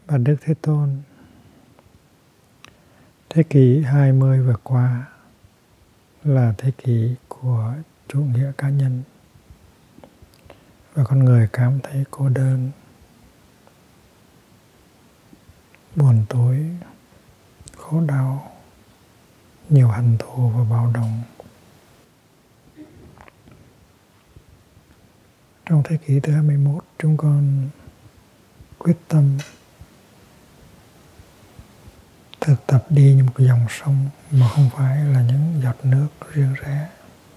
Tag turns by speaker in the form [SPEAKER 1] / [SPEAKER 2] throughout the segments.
[SPEAKER 1] và Đức Thế Tôn. Thế kỷ 20 vừa qua là thế kỷ của chủ nghĩa cá nhân, và con người cảm thấy cô đơn, buồn tối, khổ đau, nhiều hận thù và bạo động. Trong thế kỷ thứ 21, chúng con quyết tâm thực tập đi như một dòng sông mà không phải là những giọt nước riêng rẽ.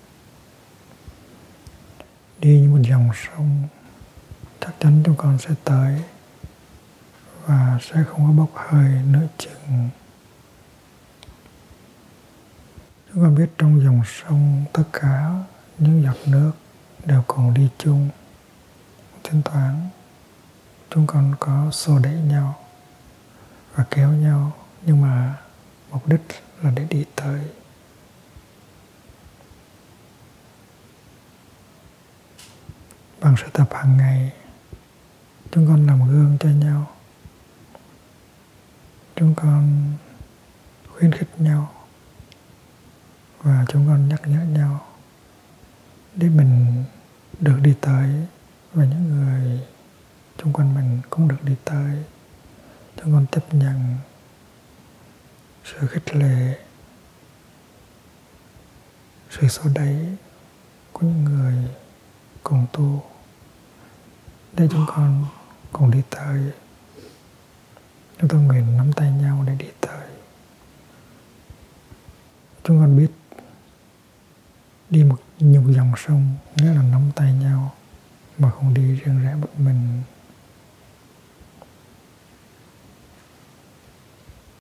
[SPEAKER 1] Đi như một dòng sông, chắc chắn chúng con sẽ tới và sẽ không có bốc hơi nửa chừng. Chúng con biết trong dòng sông tất cả những giọt nước đều cùng đi chung. Thỉnh thoảng chúng con có xô đẩy nhau và kéo nhau, nhưng mà mục đích là để đi tới. Bằng sự tập hàng ngày, chúng con làm gương cho nhau. Chúng con khuyến khích nhau và chúng con nhắc nhở nhau để mình được đi tới và những người xung quanh mình cũng được đi tới. Chúng con chấp nhận sự khích lệ, sự xô đẩy của những người cùng tu để chúng con cùng đi tới. Chúng tôi nguyện nắm tay nhau để đi tới. Chúng con biết đi một dòng sông nghĩa là nắm tay nhau mà không đi riêng rẽ một mình.